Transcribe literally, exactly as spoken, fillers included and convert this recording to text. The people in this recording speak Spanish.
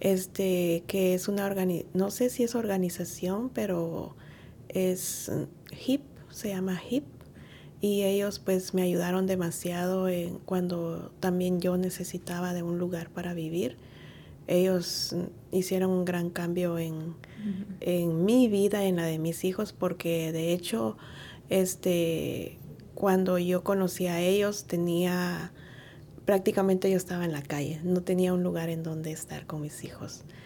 este, que es una organi no sé si es organización, pero es H I P, se llama H I P, y ellos pues me ayudaron demasiado en cuando también yo necesitaba de un lugar para vivir. Ellos hicieron un gran cambio en, en mi vida, en la de mis hijos, porque de hecho, este, cuando yo conocí a ellos tenía, prácticamente yo estaba en la calle, no tenía un lugar en donde estar con mis hijos.